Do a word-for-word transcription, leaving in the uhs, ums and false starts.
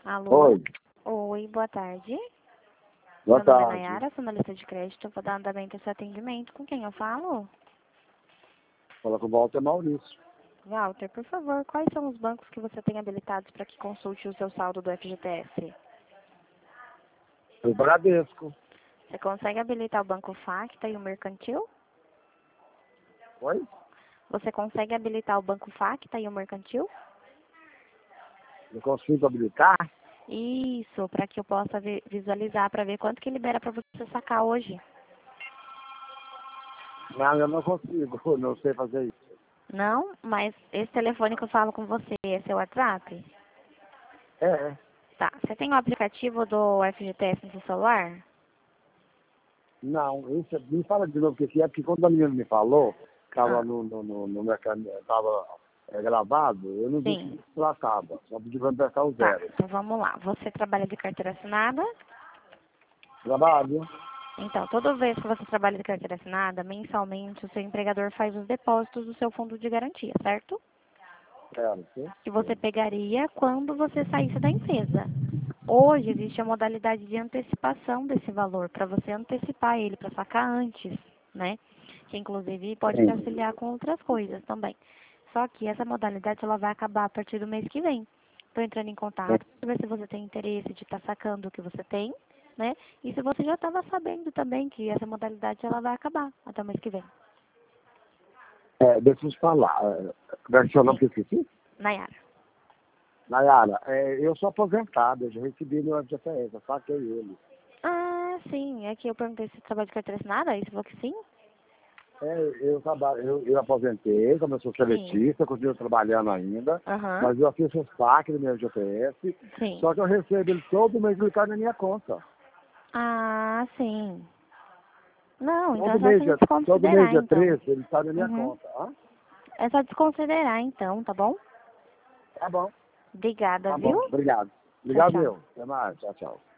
Alô? Oi, Oi, boa tarde. boa Meu nome é tarde. Nayara, sou analista de crédito. Vou dar andamento ao seu atendimento. Com quem eu falo? Fala com o Walter Maurício. Walter, por favor, quais são os bancos que você tem habilitados para que consulte o seu saldo do F G T S? O Bradesco. Você consegue habilitar o Banco Facta e o Mercantil? Oi? Você consegue habilitar o Banco Facta e o Mercantil? Eu consigo habilitar? Isso, para que eu possa vi- visualizar, para ver quanto que libera para você sacar hoje. Não, eu não consigo. Não sei fazer isso. Não, mas esse telefone que eu falo com você é seu WhatsApp? É, é. Tá. Você tem o aplicativo do F G T S no seu celular? Não, isso, me fala de novo o que que é, porque quando a menina me falou, estava Ah, no, no, no, no mecan- tava, é, gravado, eu não disse sim. que se tratava. Só pedi para emprestar o Tá, zero. então vamos lá. Você trabalha de carteira assinada? Trabalho? Então, toda vez que você trabalha de carteira assinada, mensalmente o seu empregador faz os depósitos do seu fundo de garantia, certo? Quero, sim. Que você pegaria quando você saísse da empresa. Hoje existe a modalidade de antecipação desse valor, para você antecipar ele, para sacar antes, né? Que inclusive pode te Sim. auxiliar com outras coisas também. Só que essa modalidade ela vai acabar a partir do mês que vem. Estou entrando em contato para ver se você tem interesse de estar sacando o que você tem, né? E se você já estava sabendo também que essa modalidade ela vai acabar até o mês que vem. É, deixa eu te falar. É, como é que é o seu nome Sim, que eu esqueci? Nayara. Nayara, é, eu sou aposentado, eu já recebi meu F G T S, eu saquei ele. Ah, sim. É que eu perguntei se você trabalha de carteira assinada, aí você falou que sim? É, eu, trabalho, eu, eu aposentei, como eu sou Sim. seletista, continuo trabalhando ainda, Aham. mas eu fiz o saque do meu G P S, Sim. só que eu recebo ele todo mês, ele cai na minha conta. Ah, sim. Não, então é Todo só mês, você dia- todo mês desconsiderar, dia então. treze, ele sai na minha Uhum. conta. Hã? É só desconsiderar, então, tá bom? Tá bom, Obrigada, tá viu? bom, obrigado. Tchau, Obrigado tchau. eu. Até mais, tchau, tchau.